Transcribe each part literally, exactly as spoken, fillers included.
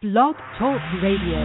Blog Talk Radio.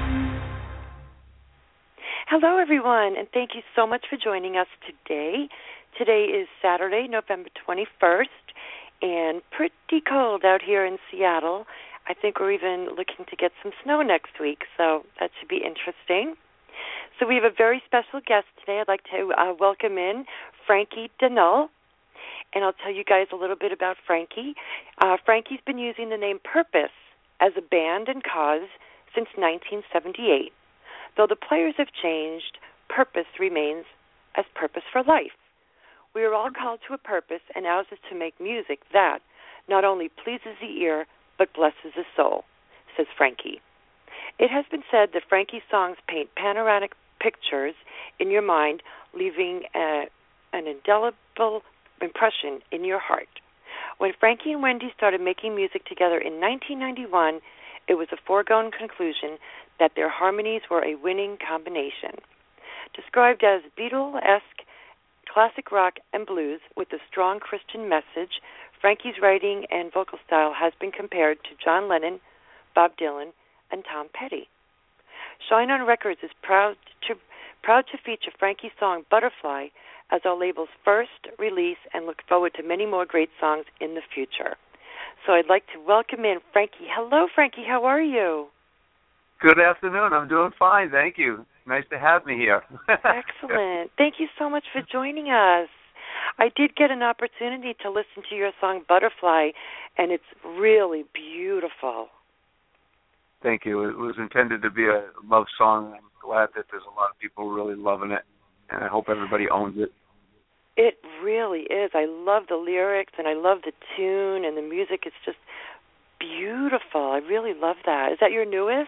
Hello, everyone, and thank you so much for joining us today. Today is Saturday, November twenty-first, and pretty cold out here in Seattle. I think we're even looking to get some snow next week, so that should be interesting. So we have a very special guest today. I'd like to uh, welcome in Frankie Denull, and I'll tell you guys a little bit about Frankie. Uh, Frankie's been using the name Purpose as a band and cause since nineteen seventy-eight. Though the players have changed, Purpose remains as Purpose for Life. We are all called to a purpose, and ours is to make music that not only pleases the ear, but blesses the soul, says Frankie. It has been said that Frankie's songs paint panoramic pictures in your mind, leaving a, an indelible impression in your heart. When Frankie and Wendy started making music together in nineteen ninety-one, it was a foregone conclusion that their harmonies were a winning combination. Described as Beatle-esque classic rock and blues with a strong Christian message, Frankie's writing and vocal style has been compared to John Lennon, Bob Dylan, and Tom Petty. Shine On Records is proud to proud to feature Frankie's song Butterfly as our label's first release, and look forward to many more great songs in the future. So I'd like to welcome in Frankie. Hello, Frankie. How are you? Good afternoon. I'm doing fine. Thank you. Nice to have me here. Excellent. Thank you so much for joining us. I did get an opportunity to listen to your song Butterfly, and it's really beautiful. Thank you. It was intended to be a love song. I'm glad that there's a lot of people really loving it, and I hope everybody owns it. It really is. I love the lyrics, and I love the tune, and the music is just beautiful. I really love that. Is that your newest?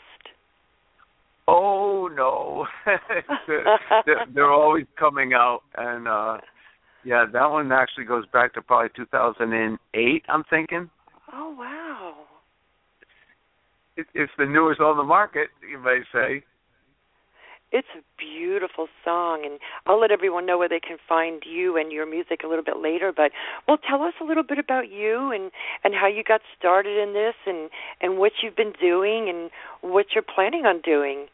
Oh, no. they're, they're, they're always coming out, and, uh, yeah, that one actually goes back to probably two thousand eight, I'm thinking. Oh, wow. It, it's the newest on the market, you may say. It's a beautiful song, and I'll let everyone know where they can find you and your music a little bit later. But, well, tell us a little bit about you and, and how you got started in this, and, and what you've been doing and what you're planning on doing.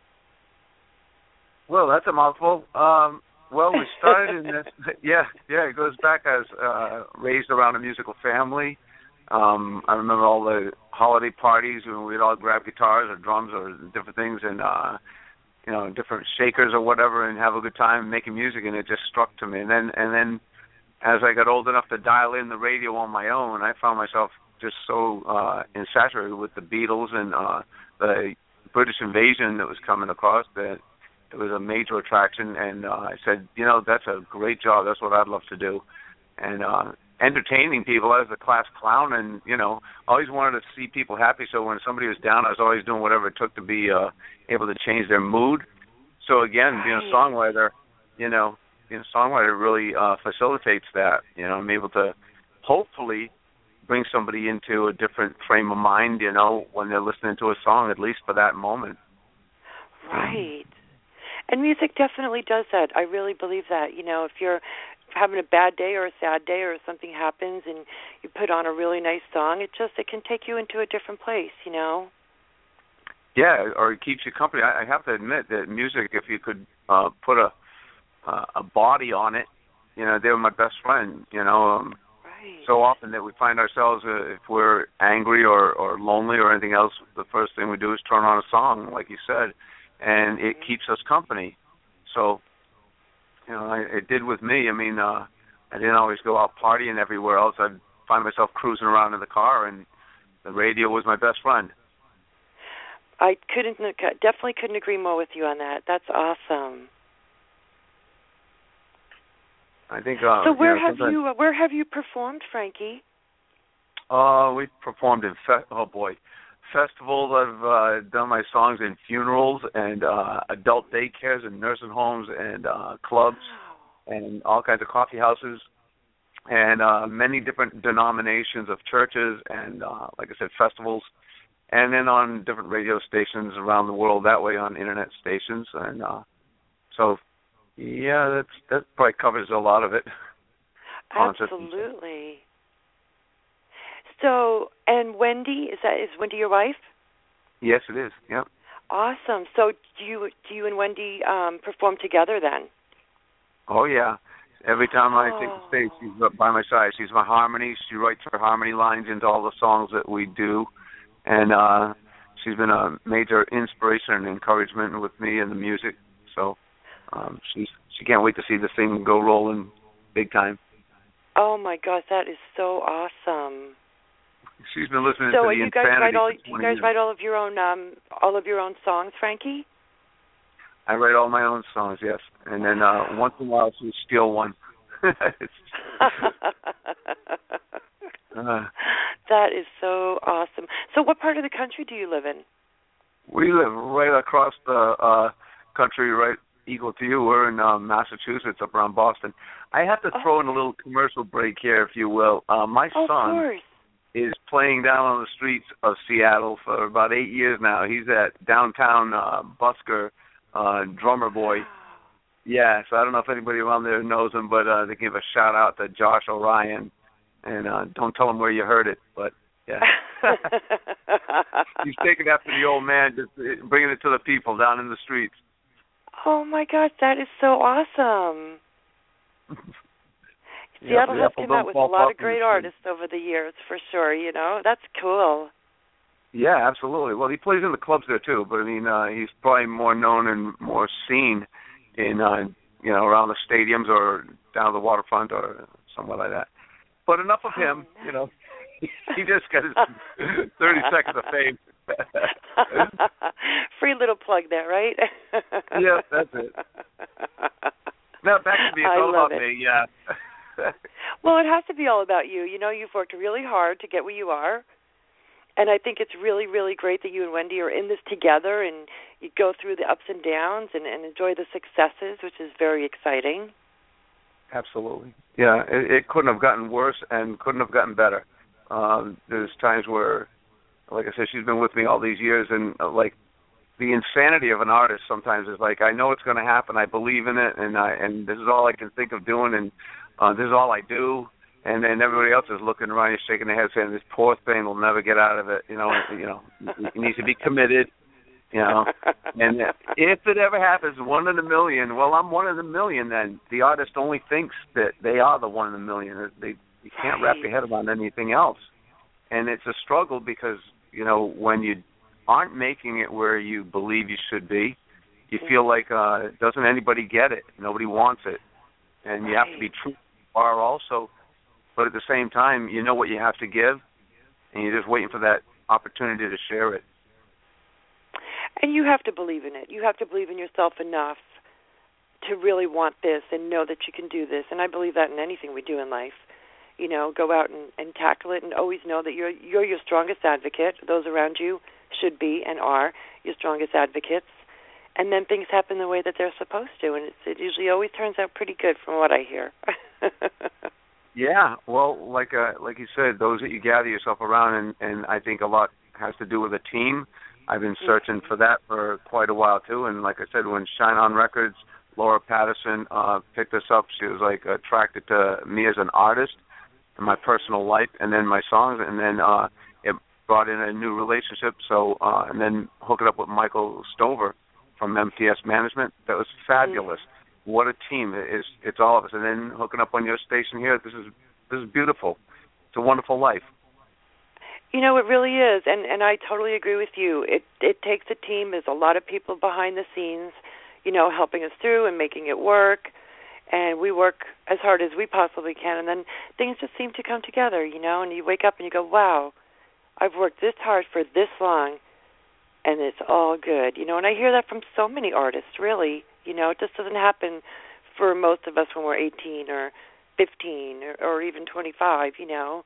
Well, that's a mouthful. Um, well, we started in this. Yeah, yeah, it goes back as uh, raised around a musical family. Um, I remember all the holiday parties when we'd all grab guitars or drums or different things and, uh, you know, different shakers or whatever, and have a good time making music, and it just struck to me. And then, and then, as I got old enough to dial in the radio on my own, I found myself just so uh, insaturated with the Beatles and uh, the British invasion that was coming across that it was a major attraction. And uh, I said, you know, that's a great job. That's what I'd love to do. And uh, entertaining people as a class clown, and, you know, always wanted to see people happy. So when somebody was down, I was always doing whatever it took to be uh, able to change their mood. So again, being a songwriter, you know, being a songwriter really uh, facilitates that. You know, I'm able to hopefully bring somebody into a different frame of mind, you know, when they're listening to a song, at least for that moment. Right. And music definitely does that. I really believe that. You know, if you're having a bad day or a sad day or something happens and you put on a really nice song, it just, it can take you into a different place, you know? Yeah, or it keeps you company. I, I have to admit that music, if you could uh, put a uh, a body on it, you know, they were my best friend, you know. Um, right. So often that we find ourselves, uh, if we're angry or, or lonely or anything else, the first thing we do is turn on a song, like you said, and it keeps us company. So, you know, I, it did with me. I mean, uh, I didn't always go out partying everywhere else. I'd find myself cruising around in the car, and the radio was my best friend. I couldn't, definitely couldn't agree more with you on that. That's awesome. I think. Uh, so where you know, have you, uh, where have you performed, Frankie? Uh, we performed in fe- oh boy, festivals. I've uh, done my songs in funerals and uh, adult daycares and nursing homes and uh, clubs and all kinds of coffee houses and uh, many different denominations of churches and, uh, like I said, festivals. And then on different radio stations around the world that way, on internet stations. And uh, so, yeah, that's, that probably covers a lot of it. Absolutely. So, and Wendy, is that is Wendy your wife? Yes, it is. Yep. Awesome. So do you do you and Wendy um, perform together then? Oh yeah. Every time I take the Oh. stage, she's up by my side. She's my harmony. She writes her harmony lines into all the songs that we do, and uh, she's been a major inspiration and encouragement with me and the music. So um, she's she can't wait to see this thing go rolling big time. Oh my gosh, that is so awesome. She's been listening So to are the you guys write Insanity all for do you twenty guys years. write all of your own um all of your own songs, Frankie? I write all my own songs, yes, and then uh, once in a while she'll steal one. uh, That is so awesome. So what part of the country do you live in? we live right across the uh, country, right equal to you. We're in uh, Massachusetts, up around Boston. I have to throw Oh. in a little commercial break here, if you will. Uh, my Oh, of son course. is playing down on the streets of Seattle for about eight years now. He's at downtown uh, Busker, uh, drummer boy. Yeah, so I don't know if anybody around there knows him, but uh, they give a shout out to Josh Orion, and uh, don't tell him where you heard it, but yeah. He's taking after the old man, just uh, bringing it to the people down in the streets. Oh my gosh, that is so awesome. Seattle Yeah, has the apple come out don't with a fall lot far of from the great tree. artists over the years, for sure. You know, that's cool. Yeah, absolutely. Well, he plays in the clubs there too, but I mean, uh, he's probably more known and more seen in, uh, you know, around the stadiums or down the waterfront or somewhere like that. But enough of him. Oh, nice. You know, he just got his thirty seconds of fame. Free little plug there, right? Yeah, that's it. Now back to me. It's I all love about it. me. Yeah. Well, it has to be all about you. You know, you've worked really hard to get where you are. And I think it's really, really great that you and Wendy are in this together and you go through the ups and downs and, and enjoy the successes, which is very exciting. Absolutely. Yeah, it, it couldn't have gotten worse and couldn't have gotten better. Um, there's times where, like I said, she's been with me all these years, and uh, like the insanity of an artist sometimes is like, I know it's going to happen, I believe in it, and I and this is all I can think of doing, and uh, this is all I do. And then everybody else is looking around you, shaking their head, saying, "This poor thing will never get out of it." You know, you know, he needs to be committed. You know, and if it ever happens, one in a million. Well, I'm one in a million. Then the artist only thinks that they are the one in a million. They you can't wrap your head around anything else, and it's a struggle because you know when you aren't making it where you believe you should be, you feel like uh, doesn't anybody get it? Nobody wants it, and you have to be true to who you are also. But at the same time, you know what you have to give, and you're just waiting for that opportunity to share it. And you have to believe in it. You have to believe in yourself enough to really want this and know that you can do this. And I believe that in anything we do in life. You know, go out and, and tackle it and always know that you're you're your strongest advocate. Those around you should be and are your strongest advocates. And then things happen the way that they're supposed to. And it's, it usually always turns out pretty good from what I hear. Yeah, well, like uh, like you said, those that you gather yourself around, and, and I think a lot has to do with a team. I've been searching for that for quite a while, too. And like I said, when Shine On Records, Laura Patterson uh, picked us up, she was, like, attracted to me as an artist and my personal life and then my songs. And then uh, it brought in a new relationship. So uh, and then hook it up with Michael Stover from M T S Management. That was fabulous. Mm-hmm. What a team. It's, it's all of us. And then hooking up on your station here, this is this is beautiful. It's a wonderful life. You know, it really is, and, and I totally agree with you. It it takes a team. There's a lot of people behind the scenes, you know, helping us through and making it work, and we work as hard as we possibly can, and then things just seem to come together, you know, and you wake up and you go, wow, I've worked this hard for this long, and it's all good, you know, and I hear that from so many artists, really. You know, it just doesn't happen for most of us when we're eighteen or fifteen or, or even twenty-five, you know.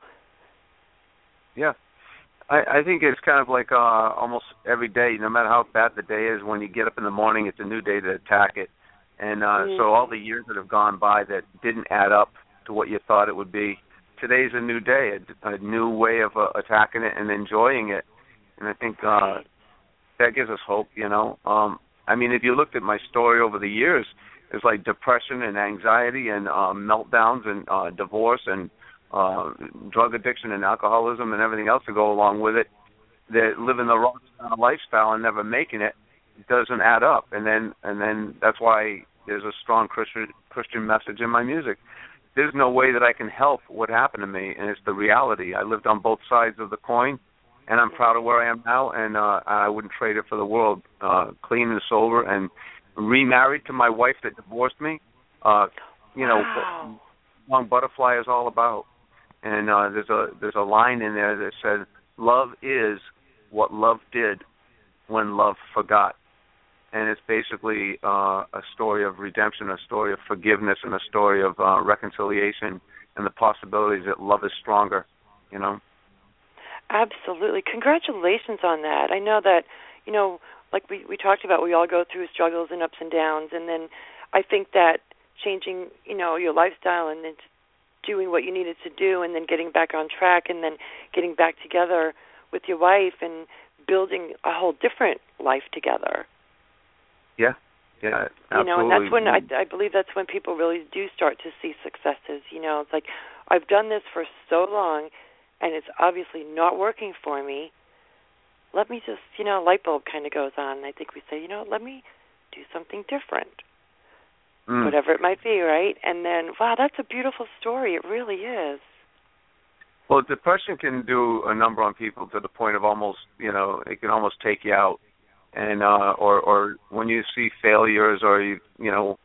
Yeah. I, I think it's kind of like uh, almost every day, no matter how bad the day is, when you get up in the morning, it's a new day to attack it. And uh, mm. so all the years that have gone by that didn't add up to what you thought it would be, today's a new day, a, a new way of uh, attacking it and enjoying it. And I think uh, that gives us hope, you know. Um, I mean, if you looked at my story over the years, it's like depression and anxiety and um, meltdowns and uh, divorce and uh, drug addiction and alcoholism and everything else to go along with it. that living the rock star lifestyle and never making it doesn't add up. And then and then that's why there's a strong Christian Christian message in my music. There's no way that I can help what happened to me, and it's the reality. I lived on both sides of the coin, and I'm proud of where I am now, and uh, I wouldn't trade it for the world. Uh, clean and sober, and remarried to my wife that divorced me. Uh, you know, wow. what Long Butterfly is all about. And uh, there's a there's a line in there that said, "Love is what love did when love forgot." And it's basically uh, a story of redemption, a story of forgiveness, and a story of uh, reconciliation, and the possibilities that love is stronger, you know? Absolutely. Congratulations on that. I know that, you know, like we, we talked about, we all go through struggles and ups and downs, and then I think that changing, you know, your lifestyle and then doing what you needed to do and then getting back on track and then getting back together with your wife and building a whole different life together. Yeah, yeah, absolutely. You know, and that's when I, I believe that's when people really do start to see successes. You know, it's like, I've done this for so long, and it's obviously not working for me. Let me just, you know, a light bulb kind of goes on, and I think we say, you know, let me do something different, mm. whatever it might be, right? And then, wow, that's a beautiful story. It really is. Well, depression can do a number on people to the point of almost, you know, it can almost take you out. And uh, or or when you see failures, or you you know,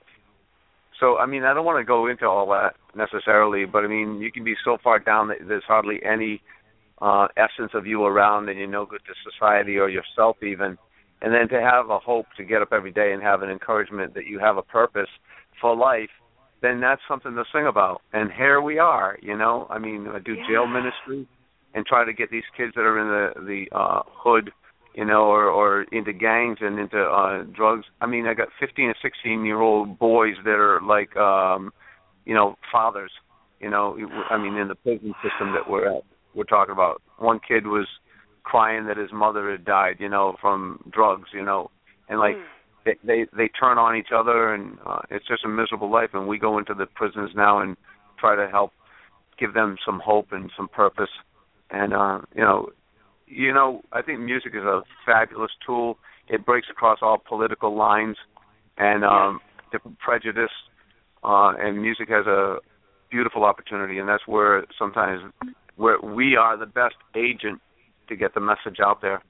so I mean I don't want to go into all that necessarily, but I mean you can be so far down that there's hardly any uh, essence of you around, and you're no good to society or yourself even. And then to have a hope to get up every day and have an encouragement that you have a purpose for life, then that's something to sing about. And here we are, you know. I mean I do yeah. jail ministry and try to get these kids that are in the the uh, hood, you know, or, or into gangs and into uh, drugs. I mean, I got fifteen and sixteen-year-old boys that are like, um, you know, fathers, you know, I mean, in the prison system that we're at, we're talking about. One kid was crying that his mother had died, you know, from drugs, you know, and like mm. they, they they turn on each other, and uh, it's just a miserable life. And we go into the prisons now and try to help give them some hope and some purpose. And, uh, you know, You know, I think music is a fabulous tool. It breaks across all political lines and um, different prejudice, uh, and music has a beautiful opportunity, and that's where sometimes where we are the best agent to get the message out there.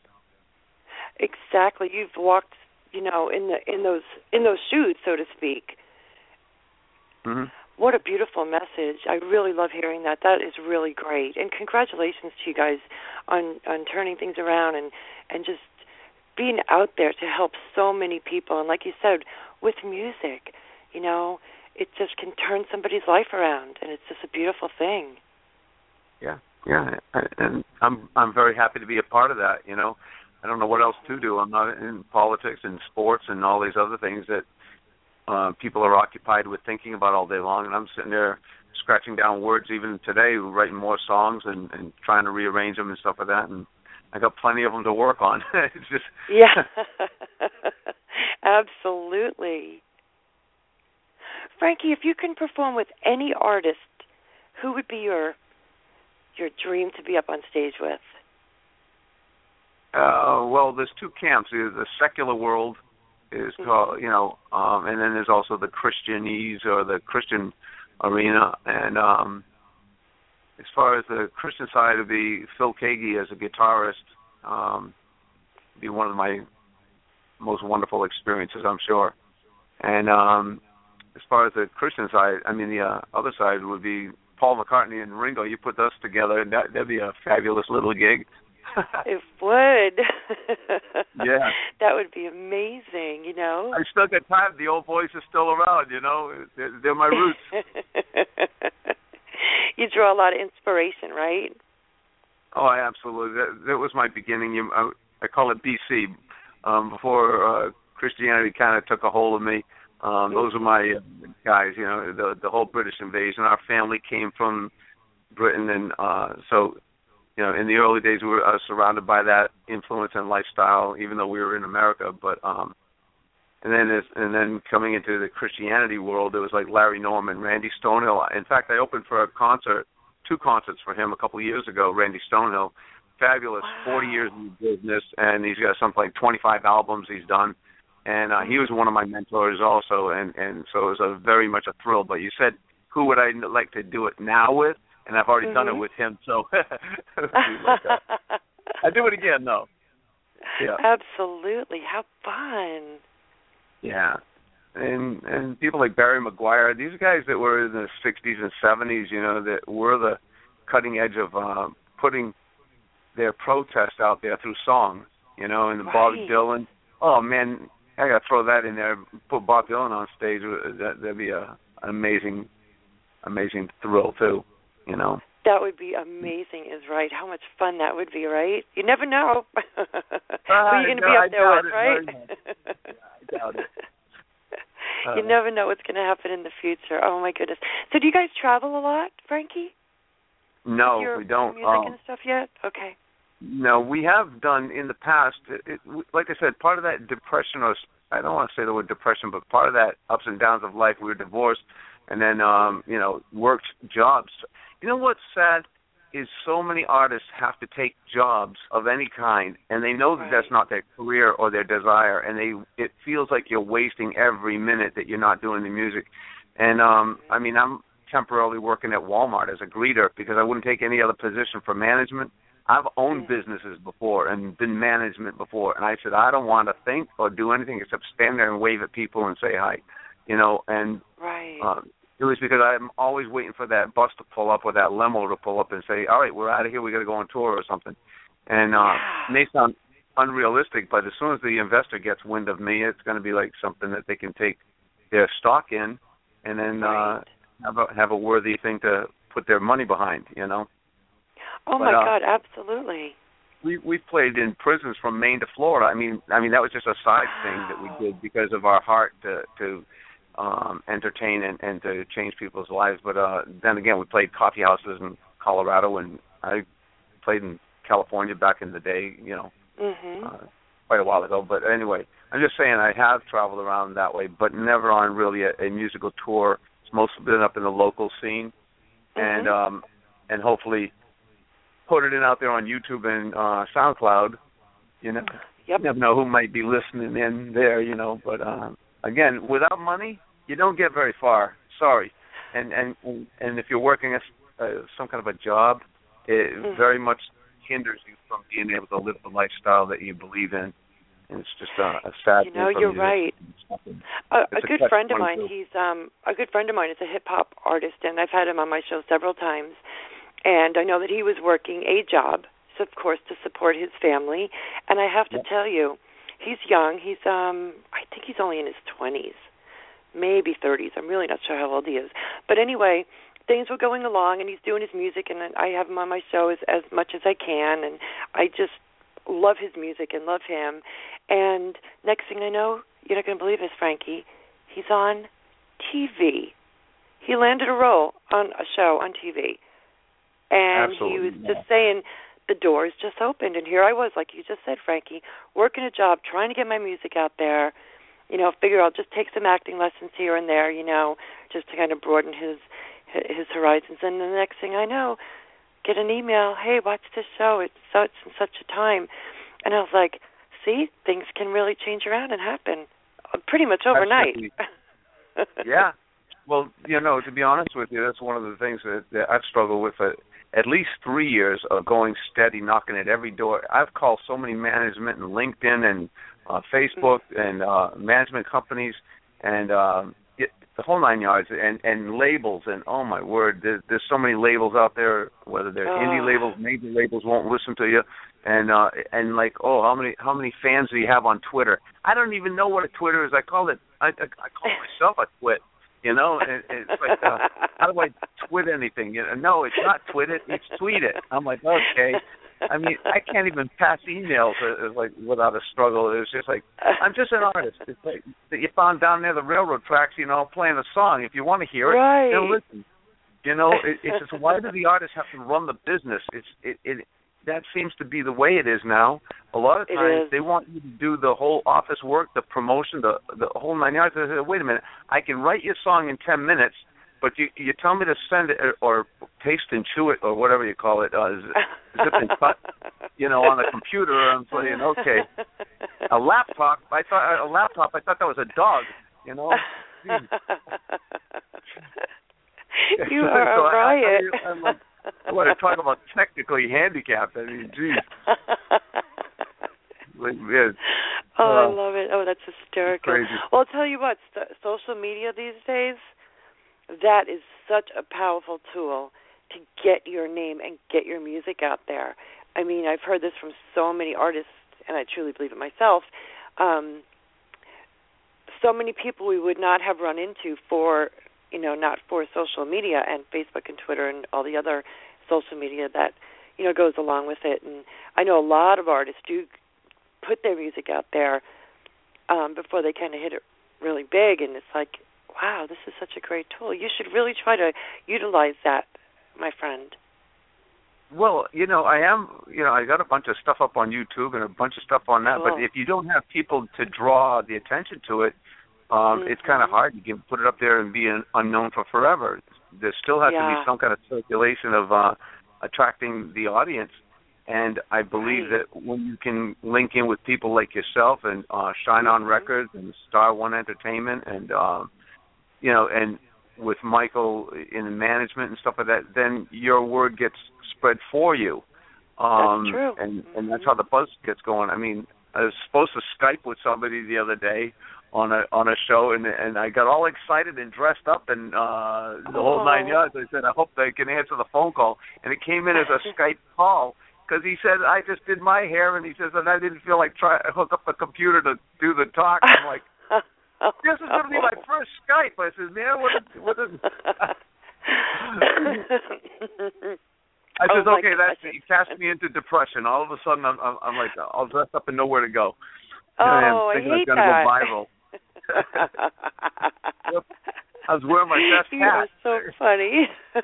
Exactly. You've walked, you know, in the in those in those shoes, so to speak. Mm-hmm. What a beautiful message. I really love hearing that. That is really great. And congratulations to you guys on, on turning things around and, and just being out there to help so many people. And like you said, with music, you know, it just can turn somebody's life around, and it's just a beautiful thing. Yeah, yeah. And I'm I'm very happy to be a part of that, you know. I don't know what else to do. I'm not in politics and sports and all these other things that Uh, people are occupied with thinking about all day long, and I'm sitting there scratching down words even today, writing more songs and, and trying to rearrange them and stuff like that, and I got plenty of them to work on. It's just yeah, absolutely. Frankie, if you can perform with any artist, who would be your your dream to be up on stage with? Uh, well, there's two camps. There's the secular world is called, you know, um, and then there's also the Christianese or the Christian arena. And um, as far as the Christian side, it would be Phil Keaggy as a guitarist. Um, be one of my most wonderful experiences, I'm sure. And um, as far as the Christian side, I mean, the uh, other side would be Paul McCartney and Ringo. You put those together, and that, that'd be a fabulous little gig. It would. Yeah. That would be amazing, you know. I still got time. The old boys are still around, you know. They're, they're my roots. You draw a lot of inspiration, right? Oh, absolutely. That, that was my beginning. You, I, I call it B C, um, before uh, Christianity kind of took a hold of me. Um, those are my guys, you know, the, the whole British invasion. Our family came from Britain, and uh, so... You know, in the early days, we were uh, surrounded by that influence and lifestyle, even though we were in America. But um, and then as, and then coming into the Christianity world, it was like Larry Norman, Randy Stonehill. In fact, I opened for a concert, two concerts for him a couple of years ago. Randy Stonehill, fabulous. Wow. forty years in the business, and he's got something like twenty-five albums he's done. And uh, he was one of my mentors also, and, and so it was a very much a thrill. But you said, who would I like to do it now with? And I've already mm-hmm. done it with him, so like I do it again, though. Yeah. Absolutely. How fun. Yeah. And and people like Barry McGuire, these guys that were in the sixties and seventies, you know, that were the cutting edge of uh, putting their protest out there through song, you know, and right. Bob Dylan. Oh, man, I got to throw that in there. Put Bob Dylan on stage. That, that'd be a, an amazing, amazing thrill, too, you know. That would be amazing, is right. How much fun that would be, right? You never know. Who are you going to no, be up I there with, it, right? yeah, I doubt it. Uh, you never know what's going to happen in the future. Oh, my goodness. So do you guys travel a lot, Frankie? No, your, we don't. Music um, and stuff yet? Okay. No, we have done in the past. It, it, like I said, part of that depression, or I don't want to say the word depression, but part of that ups and downs of life. We were divorced, and then um, you know worked jobs. You know what's sad is so many artists have to take jobs of any kind, and they know that right. that's not their career or their desire, and they it feels like you're wasting every minute that you're not doing the music. And um, I mean, I'm temporarily working at Walmart as a greeter because I wouldn't take any other position for management. I've owned mm-hmm. businesses before and been management before, and I said I don't want to think or do anything except stand there and wave at people and say hi, you know. And right. um, it was because I'm always waiting for that bus to pull up or that limo to pull up and say, all right, we're out of here, we got to go on tour or something. And uh, yeah. it may sound unrealistic, but as soon as the investor gets wind of me, it's going to be like something that they can take their stock in and then right. uh, have a have a worthy thing to put their money behind, you know. Oh, but, my uh, God, absolutely. We we played in prisons from Maine to Florida. I mean, I mean that was just a side wow. thing that we did because of our heart to to um, entertain and, and to change people's lives. But uh, then again, we played coffee houses in Colorado, and I played in California back in the day. You know, mm-hmm. uh, quite a while ago. But anyway, I'm just saying I have traveled around that way, but never on really a, a musical tour. It's mostly been up in the local scene, mm-hmm. and um, and hopefully put it in out there on YouTube and uh, SoundCloud. You know, yep. you never know who might be listening in there. You know, but um, again, without money, you don't get very far. Sorry, and and and if you're working a, uh, some kind of a job, it mm-hmm. very much hinders you from being able to live the lifestyle that you believe in. And it's just a, a sad You know, thing you're for right. A, a good a friend of mine, too. he's um a good friend of mine is a hip hop artist, and I've had him on my show several times. And I know that he was working a job, so of course to support his family. And I have to yep. tell you, he's young. He's um I think he's only in his twenties, maybe thirties. I'm really not sure how old he is. But anyway, things were going along, and he's doing his music, and I have him on my show as as much as I can, and I just love his music and love him. And next thing I know, you're not going to believe this, Frankie, he's on T V. He landed a role on a show on T V. And Absolutely, he was yeah. just saying, the doors just opened, and here I was, like you just said, Frankie, working a job, trying to get my music out there. You know, figure I'll just take some acting lessons here and there, you know, just to kind of broaden his his horizons. And the next thing I know, get an email, hey, watch this show, it's such and such a time. And I was like, see, things can really change around and happen pretty much overnight. Yeah. Well, you know, to be honest with you, that's one of the things that, that I've struggled with uh, at least three years of going steady, knocking at every door. I've called so many management and LinkedIn and uh, Facebook mm-hmm. and uh, management companies and um, it, the whole nine yards and, and labels. And, oh, my word, there, there's so many labels out there, whether they're oh. indie labels, major labels won't listen to you. And, uh, and like, oh, how many how many fans do you have on Twitter? I don't even know what a Twitter is. I call it, I, I, I call myself a twit. You know, and, and it's like, uh, how do I twit anything? You know, no, it's not twit it, it's tweet it. I'm like, okay. I mean, I can't even pass emails uh, like without a struggle. It's just like, I'm just an artist. It's like that you found down near the railroad tracks, you know, playing a song. If you want to hear it, right. then listen. You know, it, it's just, why do the artists have to run the business? It's it, it that seems to be the way it is now. A lot of times they want you to do the whole office work, the promotion, the the whole nine yards. I say, wait a minute, I can write your song in ten minutes, but you you tell me to send it or paste and chew it or whatever you call it, uh, zip and cut, you know, on a computer. I'm saying, okay, a laptop. I thought a laptop. I thought that was a dog. You know. You are so a riot. I, I, I'm like, I want to talk about technically handicapped. I mean, geez. Like, yeah. Oh, uh, I love it. Oh, that's hysterical. Crazy. Well, I'll tell you what, st- social media these days, that is such a powerful tool to get your name and get your music out there. I mean, I've heard this from so many artists, and I truly believe it myself. Um, so many people we would not have run into for, you know, not for social media and Facebook and Twitter and all the other social media that, you know, goes along with it. And I know a lot of artists do put their music out there um, before they kind of hit it really big, and it's like, wow, this is such a great tool. You should really try to utilize that, my friend. Well, you know, I am, you know, I got a bunch of stuff up on YouTube and a bunch of stuff on that, Cool. but if you don't have people to draw the attention to it, um, mm-hmm. it's kind of hard. You can put it up there and be an unknown for forever. There still has yeah. to be some kind of circulation of uh, attracting the audience. And I believe right. that when you can link in with people like yourself and uh, Shine On mm-hmm. Records and Star One Entertainment and, um, you know, and with Michael in management and stuff like that, then your word gets spread for you. Um, that's true. And, mm-hmm. and that's how the buzz gets going. I mean, I was supposed to Skype with somebody the other day on a on a show, and and I got all excited and dressed up and uh, the whole nine yards. I said, I hope they can answer the phone call. And it came in as a Skype call. Because he said, I just did my hair, and he says, and I didn't feel like trying to hook up the computer to do the talk. I'm like, this is going to be my first Skype. I said, man, what is... What is... I said, oh okay, that's he cast me into depression. All of a sudden, I'm, I'm, I'm like, I'll dress up and know where to go. Oh, I'm I thinking hate I'm going to that. go viral. Yep. I was wearing my best you hat. You are so funny.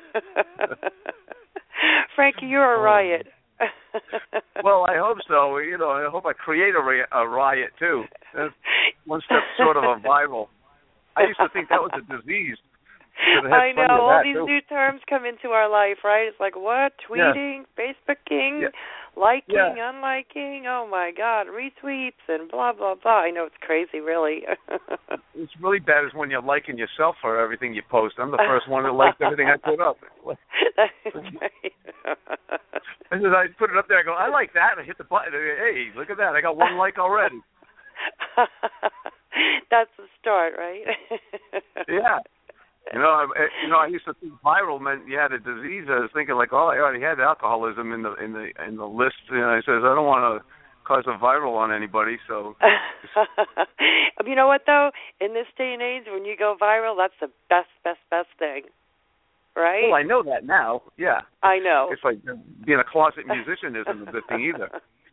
Frankie, you're a riot. Well, I hope so. You know, I hope I create a, ri- a riot, too. That's one step short of a viral. I used to think that was a disease. I know. All these too. new terms come into our life, right? It's like, what? Tweeting, yeah. Facebooking, yeah. liking, yeah. unliking. Oh, my God. Retweets and blah, blah, blah. I know it's crazy, really. It's really bad is when you're liking yourself for everything you post. I'm the first one that likes everything I put up. That's right. I just, I put it up there. I go, I like that. And I hit the button. Hey, look at that. I got one like already. That's the start, right? Yeah. You know, I, you know, I used to think viral meant you had a disease. I was thinking like, oh, I already had alcoholism in the in the in the list. And I says, I don't want to cause a viral on anybody. So, you know what though? In this day and age, when you go viral, that's the best, best, best thing, right? Well, I know that now. Yeah, I know. It's like being a closet musician isn't a good thing either.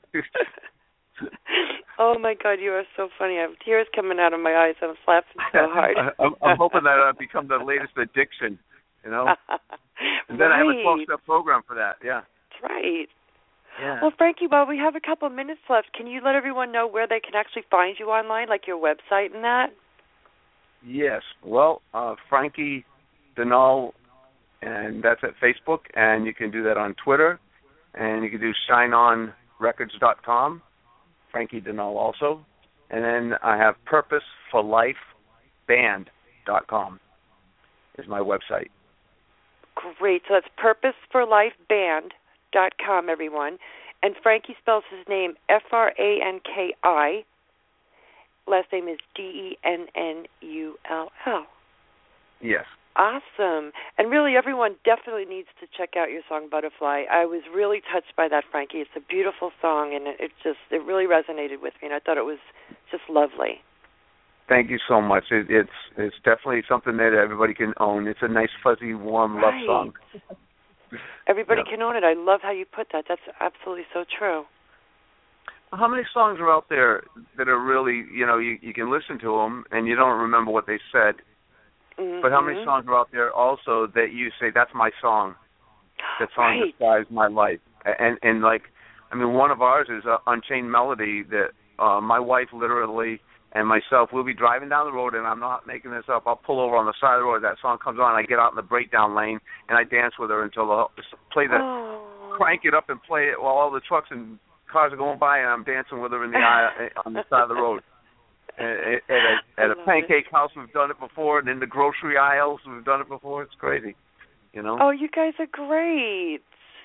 Oh my God, you are so funny. I have tears coming out of my eyes. I'm laughing so hard. I'm, I'm hoping that I'll become the latest addiction, you know. And then right. I have a twelve-step program for that. Yeah. That's right. Yeah. Well, Frankie, while we have a couple of minutes left, can you let everyone know where they can actually find you online, like your website and that? Yes. Well, uh, Frankie Denal, and that's at Facebook, and you can do that on Twitter, and you can do shine on records dot com. Frankie Denal also. And then I have purpose for life band dot com is my website. Great. So that's purpose for life band dot com, everyone. And Frankie spells his name F R A N K I. Last name is D E N N U L L. Yes. Awesome. And really, everyone definitely needs to check out your song, Butterfly. I was really touched by that, Frankie. It's a beautiful song, and it, it just, it really resonated with me, and I thought it was just lovely. Thank you so much. It, it's it's definitely something that everybody can own. It's a nice, fuzzy, warm right. love song. Everybody yeah. can own it. I love how you put that. That's absolutely so true. How many songs are out there that are really, you know, you, you can listen to them, and you don't remember what they said? Mm-hmm. But how many songs are out there also that you say, that's my song? That song right. describes my life. And, and like, I mean, one of ours is uh, Unchained Melody that uh, my wife literally and myself, we'll be driving down the road, and I'm not making this up. I'll pull over on the side of the road. That song comes on, and I get out in the breakdown lane, and I dance with her until the play the oh. crank it up and play it while all the trucks and cars are going by, and I'm dancing with her in the aisle, on the side of the road. At, at, a, at a pancake it. house, we've done it before, and in the grocery aisles, we've done it before. It's crazy, you know. Oh, you guys are great.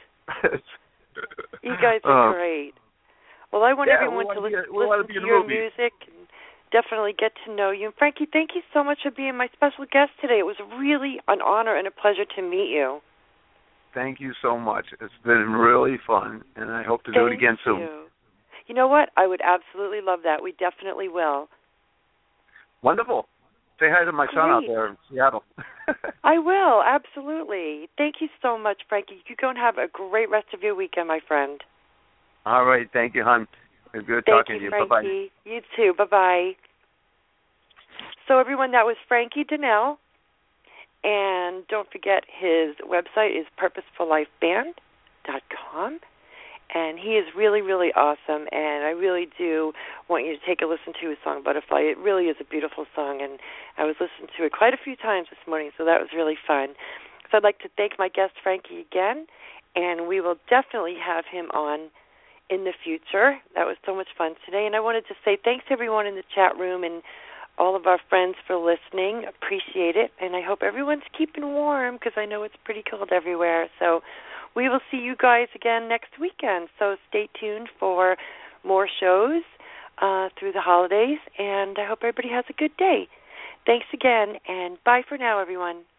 You guys are uh, great. Well, I want yeah, everyone to be, listen, listen to your movie. music and definitely get to know you. And Frankie, thank you so much for being my special guest today. It was really an honor and a pleasure to meet you. Thank you so much. It's been really fun, and I hope to thank do it again soon. You. you know what? I would absolutely love that. We definitely will. Wonderful. Say hi to my Great. son out there in Seattle. I will, absolutely. Thank you so much, Frankie. You go and have a great rest of your weekend, my friend. All right. Thank you, hon. It was good Thank talking you, to you. Frankie. Bye-bye. You too. Bye-bye. So, everyone, that was Frankie Donnell. And don't forget, his website is purposeful life band dot com. And he is really, really awesome, and I really do want you to take a listen to his song, Butterfly. It really is a beautiful song, and I was listening to it quite a few times this morning, so that was really fun. So I'd like to thank my guest, Frankie, again, and we will definitely have him on in the future. That was so much fun today, and I wanted to say thanks to everyone in the chat room and all of our friends for listening. Appreciate it, and I hope everyone's keeping warm because I know it's pretty cold everywhere, so we will see you guys again next weekend, so stay tuned for more shows uh, through the holidays, and I hope everybody has a good day. Thanks again, and bye for now, everyone.